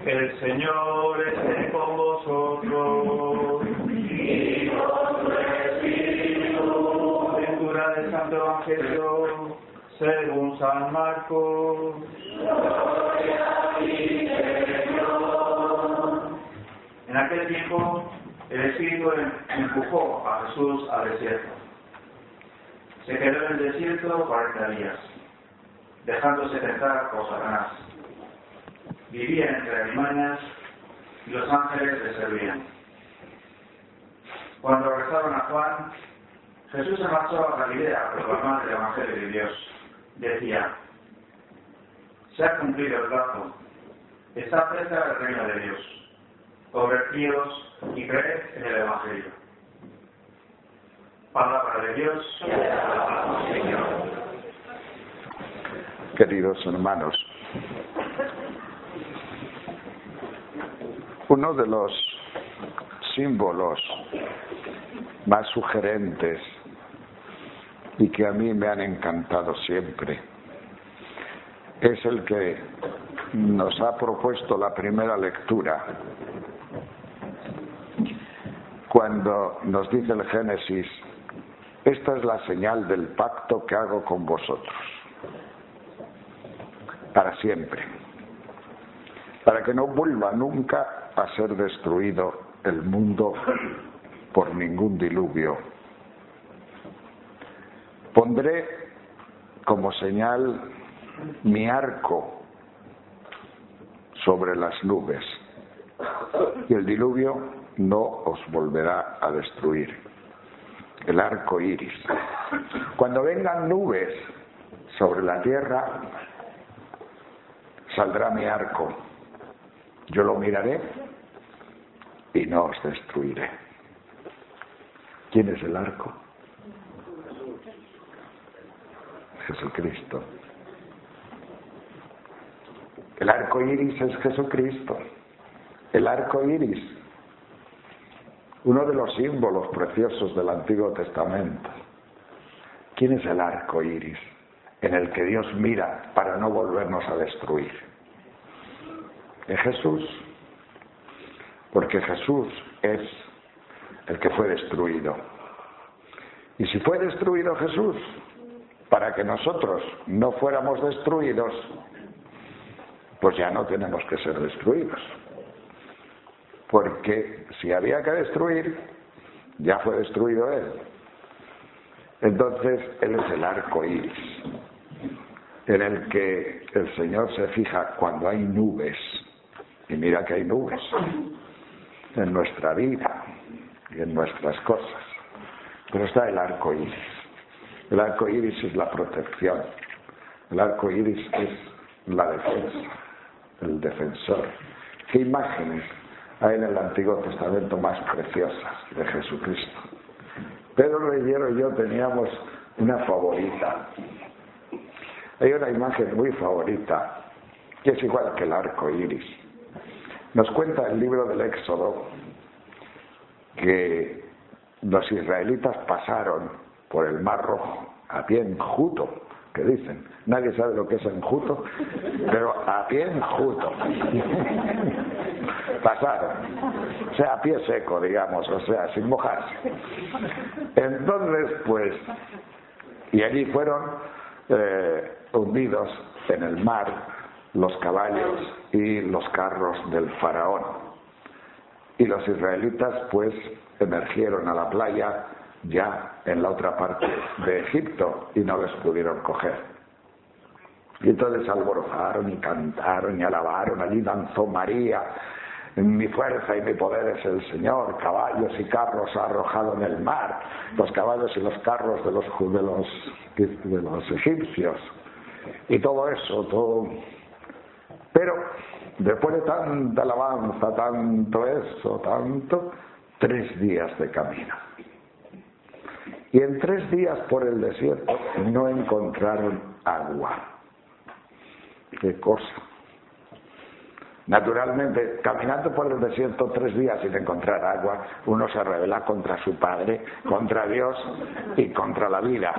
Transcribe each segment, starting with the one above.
El Señor esté con vosotros. Y con tu espíritu. Lectura del Santo Evangelio según San Marcos. Gloria a ti, Señor. En aquel tiempo, el Espíritu empujó a Jesús al desierto. Se quedó en el desierto 40 días, dejándose tentar por Satanás. Vivía entre alimañas y los ángeles le servían. Cuando arrestaron a Juan, Jesús se marchó a Galilea a proclamar el Evangelio de Dios. Decía: se ha cumplido el plazo, está cerca el reino de Dios. Convertíos y creed en el Evangelio. Palabra de Dios. Señor. Queridos hermanos, uno de los símbolos más sugerentes y que a mí me han encantado siempre es el que nos ha propuesto la primera lectura, cuando nos dice el Génesis: esta es la señal del pacto que hago con vosotros, para siempre, para que no vuelva nunca a ser destruido el mundo por ningún diluvio. Pondré como señal mi arco sobre las nubes, y el diluvio no os volverá a destruir. El arco iris. Cuando vengan nubes sobre la tierra, saldrá mi arco. Yo lo miraré y no os destruiré. ¿Quién es el arco? Jesucristo. El arco iris es Jesucristo. El arco iris, uno de los símbolos preciosos del Antiguo Testamento. ¿Quién es el arco iris en el que Dios mira para no volvernos a destruir? Es Jesús, porque Jesús es el que fue destruido. Y si fue destruido Jesús, para que nosotros no fuéramos destruidos, pues ya no tenemos que ser destruidos. Porque si había que destruir, ya fue destruido Él. Entonces, Él es el arco iris, en el que el Señor se fija cuando hay nubes. Y mira que hay nubes en nuestra vida y en nuestras cosas. Pero está el arco iris. El arco iris es la protección. El arco iris es la defensa, el defensor. ¿Qué imágenes hay en el Antiguo Testamento más preciosas de Jesucristo? Pedro Reyero y yo teníamos una favorita. Hay una imagen muy favorita que es igual que el arco iris. Nos cuenta el libro del Éxodo que los israelitas pasaron por el Mar Rojo a pie enjuto, que dicen. Nadie sabe lo que es enjuto, pero a pie enjuto. Pasaron. O sea, a pie seco, digamos, o sea, sin mojarse. Entonces, pues, y allí fueron hundidos en el mar los caballos y los carros del faraón. Y los israelitas, pues, emergieron a la playa ya en la otra parte de Egipto y no les pudieron coger. Y entonces alborozaron y cantaron y alabaron. Allí danzó María: mi fuerza y mi poder es el Señor. Caballos y carros ha arrojado en el mar, los caballos y los carros de los egipcios. Y todo eso, todo. Pero después de tanta alabanza, tanto eso, tanto, 3 días de camino. Y en 3 días por el desierto no encontraron agua. ¿Qué cosa? Naturalmente, caminando por el desierto 3 días sin encontrar agua, uno se rebela contra su padre, contra Dios y contra la vida.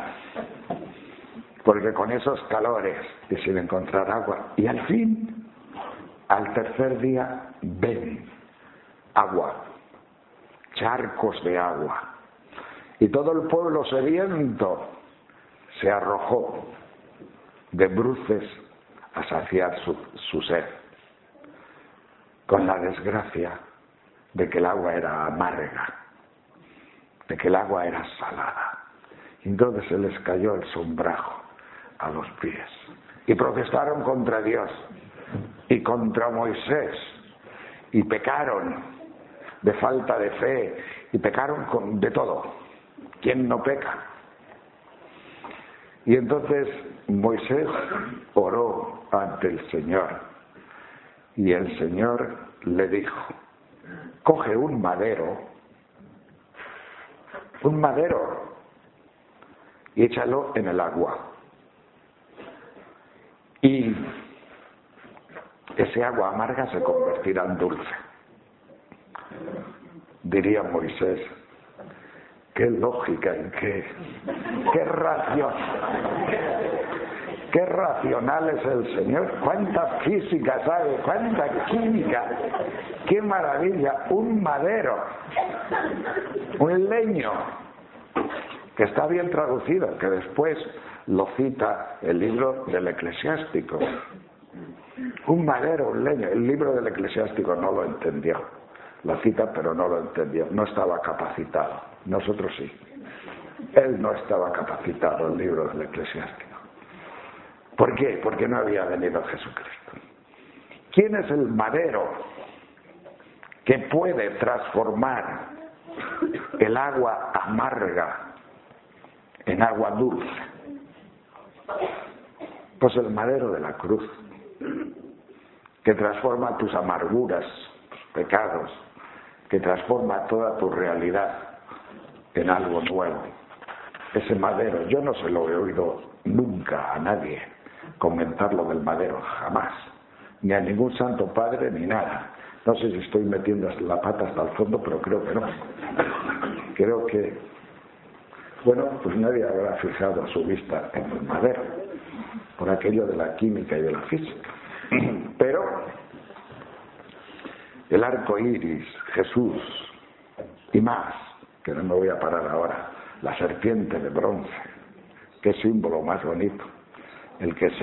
Porque con esos calores y sin encontrar agua, y al fin al tercer día, ven, agua, charcos de agua. Y todo el pueblo sediento se arrojó de bruces a saciar su sed, con la desgracia de que el agua era amarga, de que el agua era salada. Entonces se les cayó el sombrajo a los pies y protestaron contra Dios y contra Moisés y pecaron de falta de fe y pecaron de todo. ¿Quién no peca? Y entonces Moisés oró ante el Señor y el Señor le dijo: coge un madero y échalo en el agua, y ese agua amarga se convertirá en dulce. Diría Moisés: qué lógica y qué racional es el Señor, cuánta física sabe, cuánta química, qué maravilla. Un madero, un leño, que está bien traducido, que después lo cita el libro del Eclesiástico. Un madero, un leño. El libro del Eclesiástico no lo entendió, lo cita pero no lo entendió, no estaba capacitado. Nosotros sí. Él no estaba capacitado, el libro del Eclesiástico. ¿Por qué? Porque no había venido Jesucristo. ¿Quién es el madero que puede transformar el agua amarga en agua dulce? Pues el madero de la cruz, que transforma tus amarguras, tus pecados, que transforma toda tu realidad en algo nuevo. Ese madero, yo no se lo he oído nunca a nadie comentar lo del madero, jamás, ni a ningún santo padre ni nada. No sé si estoy metiendo la pata hasta el fondo, pero creo que no. Creo que, bueno, pues nadie habrá fijado su vista en el madero, por aquello de la química y de la física. Pero el arco iris, Jesús y más, que no me voy a parar ahora, la serpiente de bronce, qué símbolo más bonito. El que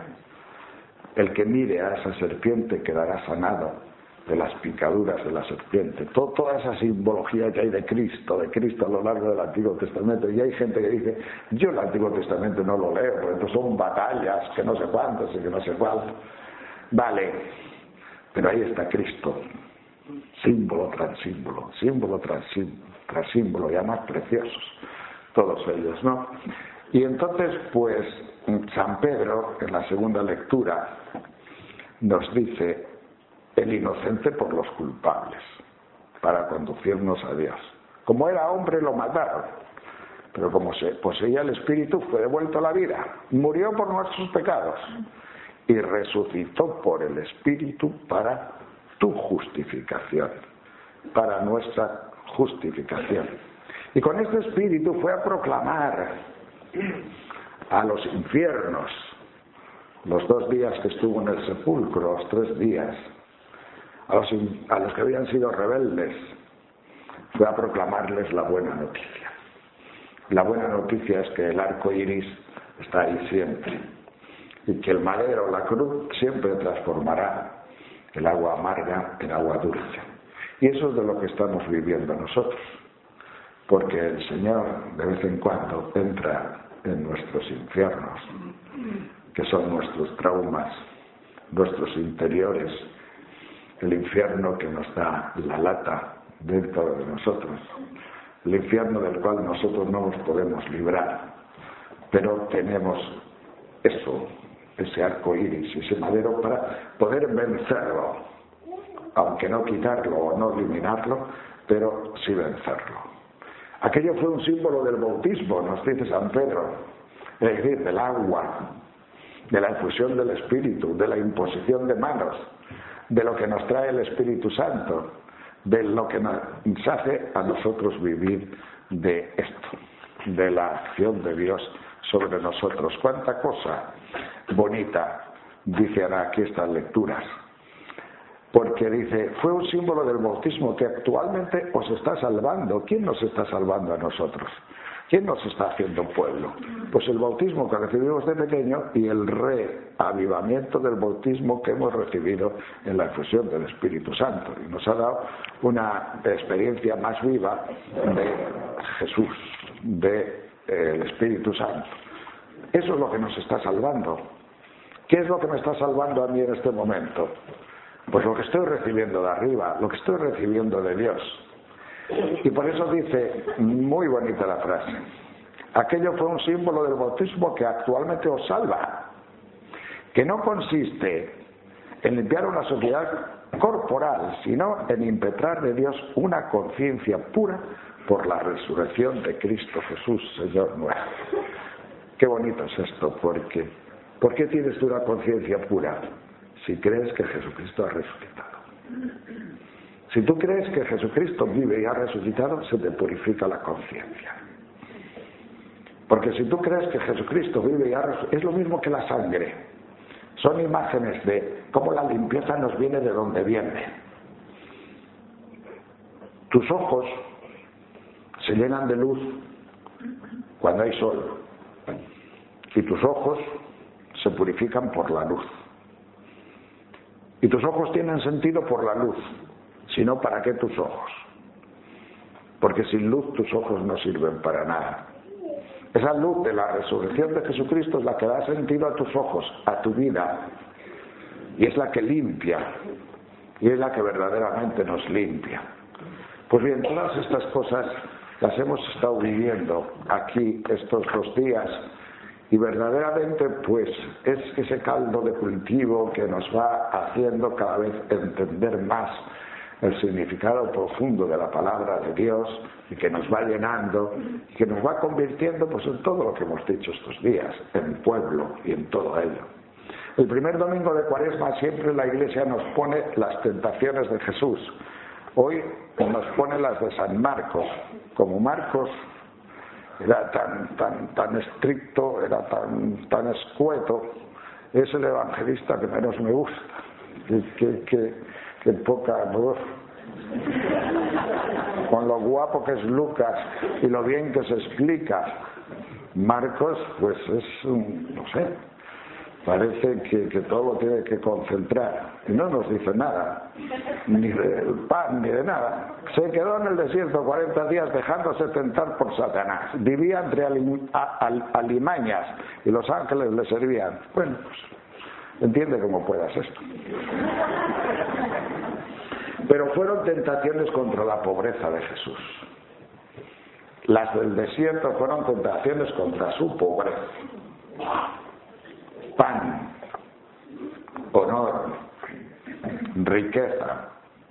mire a esa serpiente quedará sanado de las picaduras de la serpiente. Toda esa simbología que hay de Cristo a lo largo del Antiguo Testamento. Y hay gente que dice: yo el Antiguo Testamento no lo leo, porque entonces son batallas, que no sé cuántos y que no sé cuántos. Vale, pero ahí está Cristo, símbolo tras símbolo, símbolo tras símbolo, ya más preciosos, todos ellos, ¿no? Y entonces, pues, San Pedro, en la segunda lectura, nos dice: el inocente por los culpables, para conducirnos a Dios. Como era hombre lo mataron, pero como se poseía el Espíritu fue devuelto a la vida, murió por nuestros pecados y resucitó por el Espíritu para tu justificación, para nuestra justificación. Y con este Espíritu fue a proclamar a los infiernos, los 2 días que estuvo en el sepulcro, los 3 días, a los que habían sido rebeldes, fue a proclamarles la buena noticia. La buena noticia es que el arco iris está ahí siempre, y que el madero, la cruz, siempre transformará el agua amarga en agua dulce. Y eso es de lo que estamos viviendo nosotros, porque el Señor de vez en cuando entra en nuestros infiernos, que son nuestros traumas, nuestros interiores, el infierno que nos da la lata dentro de nosotros, el infierno del cual nosotros no nos podemos librar, pero tenemos eso, ese arco iris, ese madero para poder vencerlo, aunque no quitarlo o no eliminarlo, pero sí vencerlo. Aquello fue un símbolo del bautismo, nos dice San Pedro, es decir, del agua, de la efusión del Espíritu, de la imposición de manos, de lo que nos trae el Espíritu Santo, de lo que nos hace a nosotros vivir de esto, de la acción de Dios sobre nosotros. Cuánta cosa bonita dice ahora aquí estas lecturas. Porque dice, fue un símbolo del bautismo que actualmente os está salvando. ¿Quién nos está salvando a nosotros? ¿Quién nos está haciendo pueblo? Pues el bautismo que recibimos de pequeño y el reavivamiento del bautismo que hemos recibido en la efusión del Espíritu Santo. Y nos ha dado una experiencia más viva de Jesús, del Espíritu Santo. Eso es lo que nos está salvando. ¿Qué es lo que me está salvando a mí en este momento? Pues lo que estoy recibiendo de arriba, lo que estoy recibiendo de Dios. Y por eso dice, muy bonita la frase, aquello fue un símbolo del bautismo que actualmente os salva, que no consiste en limpiar una sociedad corporal, sino en impetrar de Dios una conciencia pura por la resurrección de Cristo Jesús, Señor nuestro. Qué bonito es esto, porque ¿por qué tienes tú una conciencia pura si crees que Jesucristo ha resucitado? Si tú crees que Jesucristo vive y ha resucitado, se te purifica la conciencia. Porque si tú crees que Jesucristo vive y ha resucitado, es lo mismo que la sangre. Son imágenes de cómo la limpieza nos viene de donde viene. Tus ojos se llenan de luz cuando hay sol. Y tus ojos se purifican por la luz. Y tus ojos tienen sentido por la luz. Si no, ¿para qué tus ojos? Porque sin luz tus ojos no sirven para nada. Esa luz de la resurrección de Jesucristo es la que da sentido a tus ojos, a tu vida. Y es la que limpia. Y es la que verdaderamente nos limpia. Pues bien, todas estas cosas las hemos estado viviendo aquí estos 2 días. Y verdaderamente, pues, es ese caldo de cultivo que nos va haciendo cada vez entender más el significado profundo de la palabra de Dios y que nos va llenando y que nos va convirtiendo pues en todo lo que hemos dicho estos días, en pueblo y en todo ello. El primer domingo de Cuaresma siempre la Iglesia nos pone las tentaciones de Jesús. Hoy nos pone las de San Marcos. Como Marcos era tan estricto, era tan escueto, es el evangelista que menos me gusta. Que poca voz, con lo guapo que es Lucas y lo bien que se explica. Marcos, pues es no sé, parece que todo lo tiene que concentrar y no nos dice nada, ni del pan ni de nada. Se quedó en el desierto 40 días dejándose tentar por Satanás, vivía entre alimañas y los ángeles le servían. Bueno, pues entiende cómo puedas esto. Pero fueron tentaciones contra la pobreza de Jesús. Las del desierto fueron tentaciones contra su pobreza. Pan, honor, riqueza,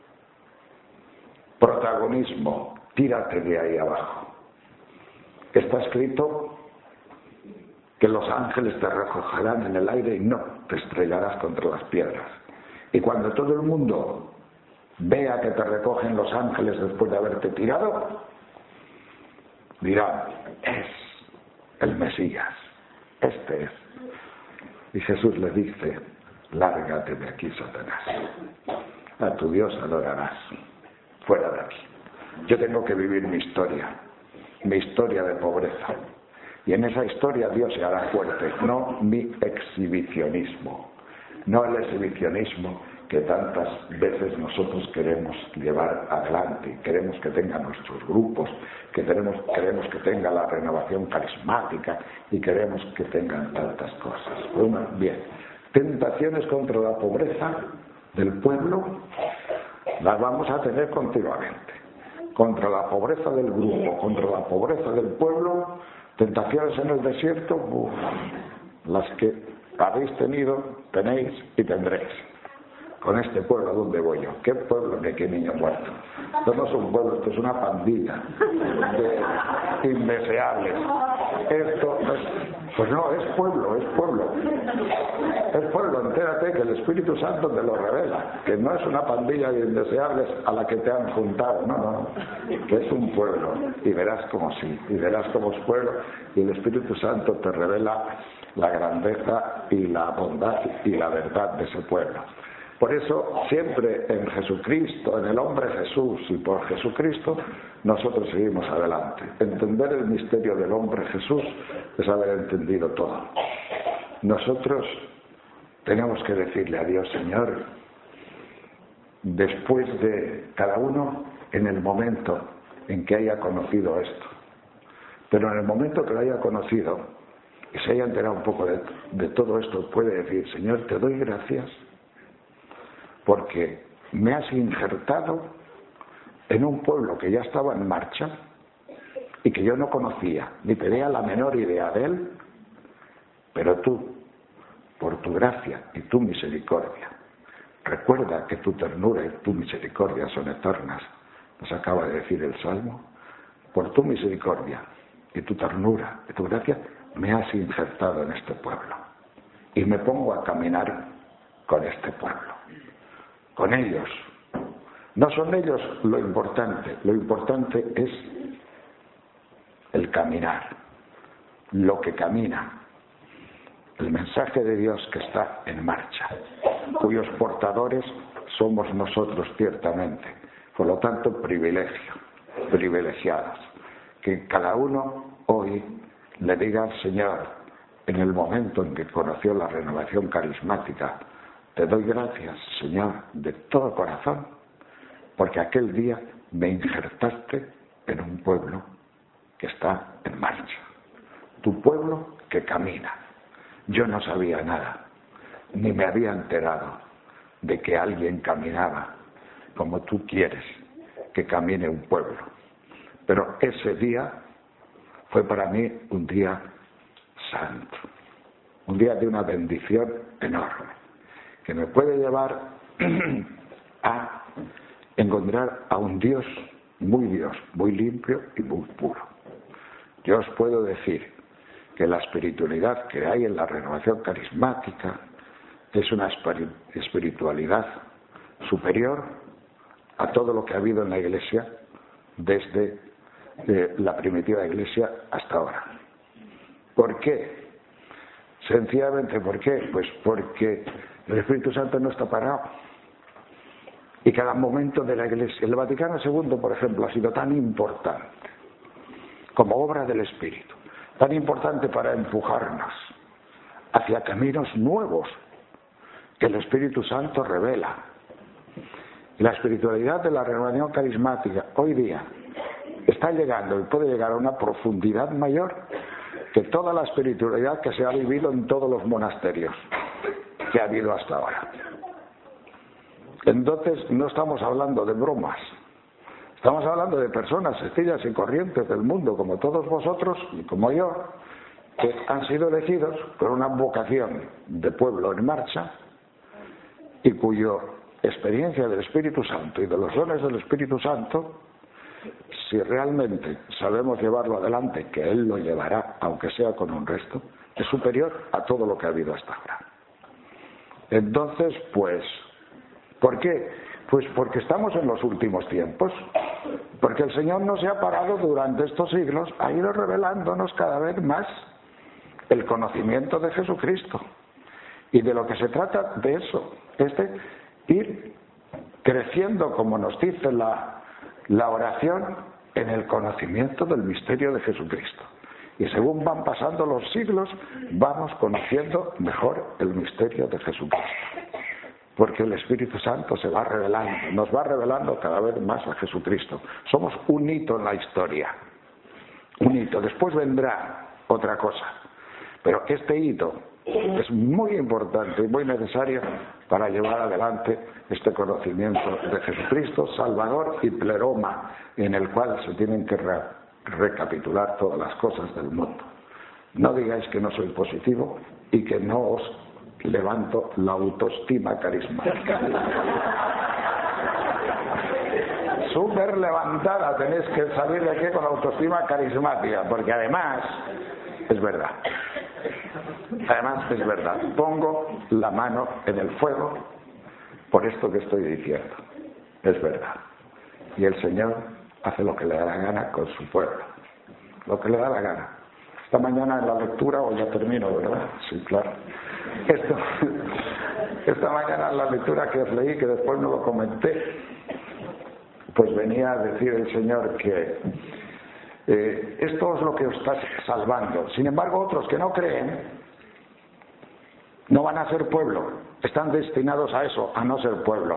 protagonismo, tírate de ahí abajo. Está escrito que los ángeles te recogerán en el aire y no te estrellarás contra las piedras. Y cuando todo el mundo vea que te recogen los ángeles después de haberte tirado, dirán, es el Mesías, este es. Y Jesús le dice, lárgate de aquí, Satanás, a tu Dios adorarás, fuera de aquí. Yo tengo que vivir mi historia de pobreza. Y en esa historia Dios se hará fuerte, no mi exhibicionismo, no el exhibicionismo que tantas veces nosotros queremos llevar adelante, queremos que tenga nuestros grupos, queremos que tenga la renovación carismática y queremos que tengan tantas cosas. Bueno, bien, tentaciones contra la pobreza del pueblo las vamos a tener continuamente. Contra la pobreza del grupo, contra la pobreza del pueblo, tentaciones en el desierto, las que habéis tenido, tenéis y tendréis. Con este pueblo, ¿a dónde voy yo? ¿Qué pueblo ni qué niño muerto? Esto no es un pueblo, esto es una pandilla de indeseables. Esto pues no, es pueblo. Es pueblo, entérate que el Espíritu Santo te lo revela, que no es una pandilla de indeseables a la que te han juntado, no, que es un pueblo, y verás como sí, y verás como es pueblo, y el Espíritu Santo te revela la grandeza y la bondad y la verdad de ese pueblo. Por eso siempre en Jesucristo, en el hombre Jesús y por Jesucristo, nosotros seguimos adelante. Entender el misterio del hombre Jesús es haber entendido todo. Nosotros tenemos que decirle a Dios, Señor, después de cada uno en el momento en que haya conocido esto, pero en el momento que lo haya conocido y se haya enterado un poco de todo esto, puede decir, Señor, te doy gracias porque me has injertado en un pueblo que ya estaba en marcha y que yo no conocía, ni tenía la menor idea de él, pero tú, por tu gracia y tu misericordia, recuerda que tu ternura y tu misericordia son eternas, nos acaba de decir el Salmo, por tu misericordia y tu ternura y tu gracia me has injertado en este pueblo y me pongo a caminar con este pueblo, con ellos. No son ellos lo importante es el caminar, lo que camina, el mensaje de Dios que está en marcha, cuyos portadores somos nosotros ciertamente, por lo tanto privilegiados, que cada uno hoy le diga al Señor, en el momento en que conoció la renovación carismática, te doy gracias, Señor, de todo corazón, porque aquel día me injertaste en un pueblo que está en marcha, tu pueblo que camina. Yo no sabía nada, ni me había enterado de que alguien caminaba como tú quieres que camine un pueblo. Pero ese día fue para mí un día santo, un día de una bendición enorme, que me puede llevar a encontrar a un Dios, muy limpio y muy puro. Yo os puedo decir que la espiritualidad que hay en la renovación carismática es una espiritualidad superior a todo lo que ha habido en la Iglesia desde la primitiva Iglesia hasta ahora. ¿Por qué? Sencillamente, ¿por qué? Pues porque el Espíritu Santo no está parado. Y cada momento de la Iglesia, el Vaticano II, por ejemplo, ha sido tan importante como obra del Espíritu, tan importante para empujarnos hacia caminos nuevos que el Espíritu Santo revela. Y la espiritualidad de la renovación carismática hoy día está llegando y puede llegar a una profundidad mayor que toda la espiritualidad que se ha vivido en todos los monasterios que ha habido hasta ahora. Entonces no estamos hablando de bromas, estamos hablando de personas sencillas y corrientes del mundo, como todos vosotros y como yo, que han sido elegidos por una vocación de pueblo en marcha y cuya experiencia del Espíritu Santo y de los dones del Espíritu Santo, si realmente sabemos llevarlo adelante, que Él lo llevará, aunque sea con un resto, es superior a todo lo que ha habido hasta ahora. Entonces, pues, ¿por qué? Pues porque estamos en los últimos tiempos, porque el Señor no se ha parado durante estos siglos, ha ido revelándonos cada vez más el conocimiento de Jesucristo. Y de lo que se trata de eso, ir creciendo, como nos dice la oración, en el conocimiento del misterio de Jesucristo. Y según van pasando los siglos, vamos conociendo mejor el misterio de Jesucristo. Porque el Espíritu Santo se va revelando, nos va revelando cada vez más a Jesucristo. Somos un hito en la historia. Un hito. Después vendrá otra cosa. Pero este hito es muy importante y muy necesario para llevar adelante este conocimiento de Jesucristo, Salvador y pleroma, en el cual se tienen que recapitular todas las cosas del mundo. No digáis que no soy positivo y que no os levanto la autoestima carismática. Súper levantada, tenéis que salir de aquí con autoestima carismática, porque además es verdad. Además es verdad. Pongo la mano en el fuego por esto que estoy diciendo. Es verdad. Y el Señor hace lo que le da la gana con su pueblo. Lo que le da la gana. Esta mañana en la lectura, o ya termino, ¿verdad? Sí, claro. esta mañana en la lectura que os leí, que después no lo comenté, pues venía a decir el Señor que esto es lo que os está salvando. Sin embargo, otros que no creen no van a ser pueblo, están destinados a eso, a no ser pueblo.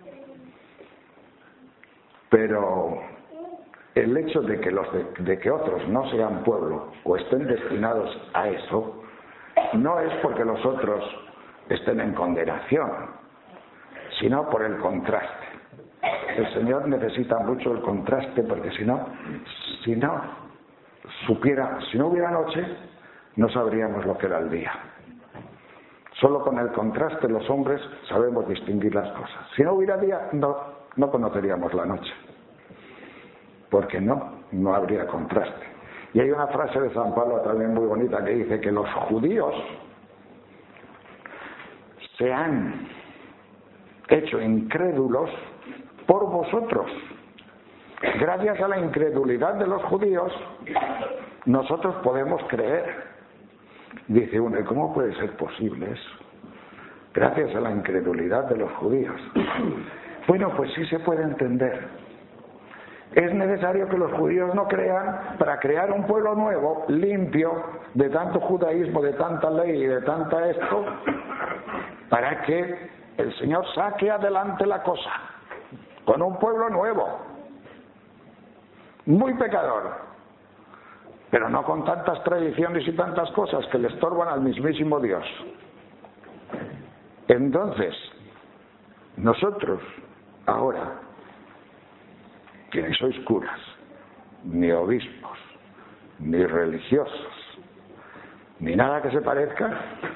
Pero el hecho de que otros no sean pueblo o estén destinados a eso, no es porque los otros estén en condenación, sino por el contraste. El Señor necesita mucho el contraste, porque si no hubiera noche, no sabríamos lo que era el día. Solo con el contraste los hombres sabemos distinguir las cosas. Si no hubiera día, no conoceríamos la noche, porque no habría contraste. Y hay una frase de San Pablo también muy bonita que dice que los judíos se han hecho incrédulos por vosotros. Gracias a la incredulidad de los judíos, nosotros podemos creer. Dice uno, ¿y cómo puede ser posible eso? Gracias a la incredulidad de los judíos. Bueno, pues sí se puede entender. Es necesario que los judíos no crean para crear un pueblo nuevo, limpio, de tanto judaísmo, de tanta ley y de tanta esto, para que el Señor saque adelante la cosa, con un pueblo nuevo, muy pecador, pero no con tantas tradiciones y tantas cosas que le estorban al mismísimo Dios. Entonces, nosotros, ahora, que ni sois curas, ni obispos, ni religiosos, ni nada que se parezca,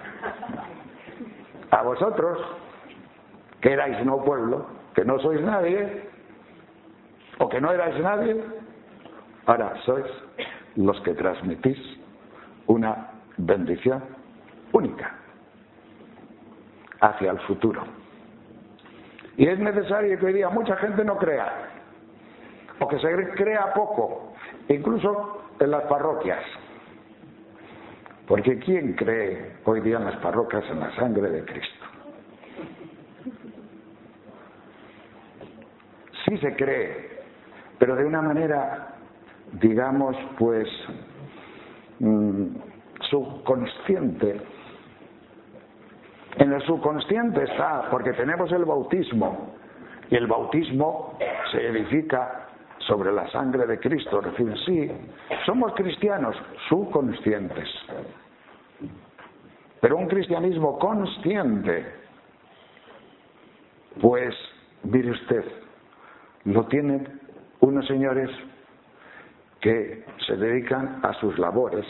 a vosotros, que erais no pueblo, que no sois nadie, o que no erais nadie, ahora sois los que transmitís una bendición única hacia el futuro. Y es necesario que hoy día mucha gente no crea, o que se crea poco, incluso en las parroquias. Porque ¿quién cree hoy día en las parroquias en la sangre de Cristo? Sí se cree, pero de una manera, digamos, pues subconsciente. En el subconsciente está, porque tenemos el bautismo, y el bautismo se edifica sobre la sangre de Cristo. Es decir, sí, somos cristianos subconscientes, pero un cristianismo consciente, pues, mire usted, lo tienen unos señores que se dedican a sus labores,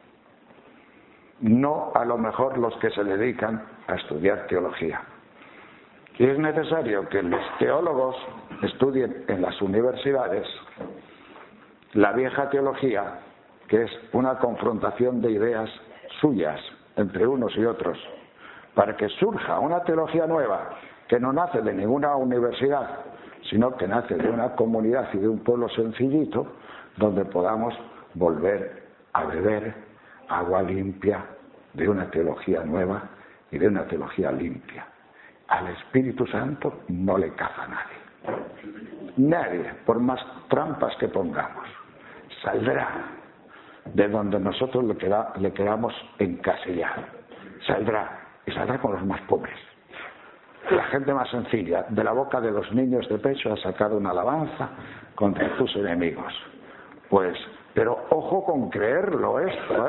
no a lo mejor los que se dedican a estudiar teología. Y es necesario que los teólogos estudien en las universidades la vieja teología, que es una confrontación de ideas suyas entre unos y otros, para que surja una teología nueva que no nace de ninguna universidad, sino que nace de una comunidad y de un pueblo sencillito, donde podamos volver a beber agua limpia de una teología nueva y de una teología limpia. Al Espíritu Santo no le caza nadie. Nadie, por más trampas que pongamos, saldrá de donde nosotros le queramos encasillar. Saldrá, y saldrá con los más pobres. La gente más sencilla, de la boca de los niños de pecho ha sacado una alabanza contra tus enemigos. Pues, pero ojo con creerlo esto,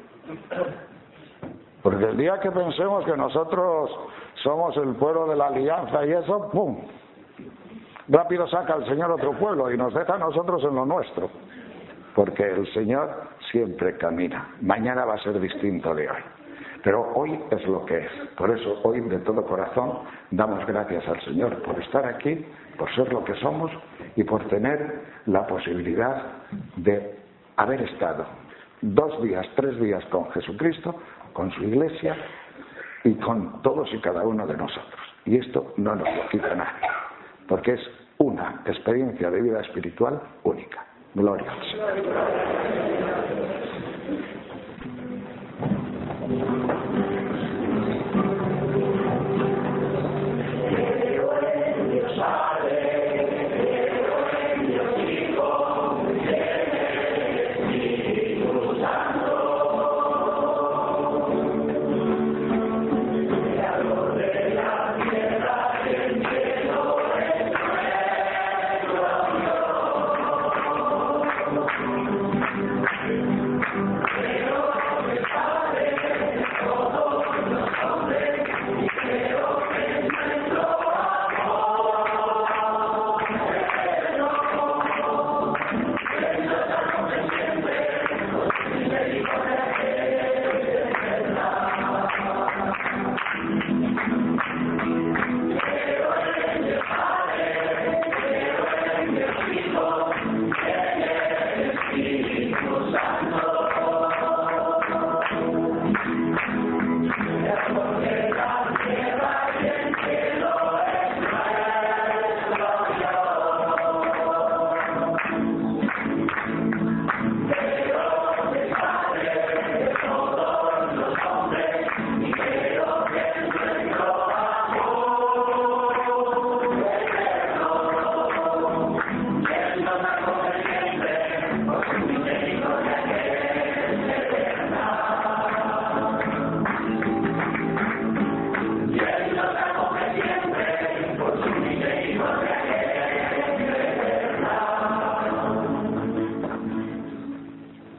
porque el día que pensemos que nosotros somos el pueblo de la alianza y eso, ¡pum!, rápido saca el Señor otro pueblo y nos deja a nosotros en lo nuestro, porque el Señor siempre camina. Mañana va a ser distinto de hoy, pero hoy es lo que es. Por eso hoy de todo corazón damos gracias al Señor por estar aquí, por ser lo que somos y por tener la posibilidad de haber estado 2 días, 3 días con Jesucristo, con su iglesia y con todos y cada uno de nosotros. Y esto no nos lo quita nadie, porque es una experiencia de vida espiritual única. Gloria al Señor.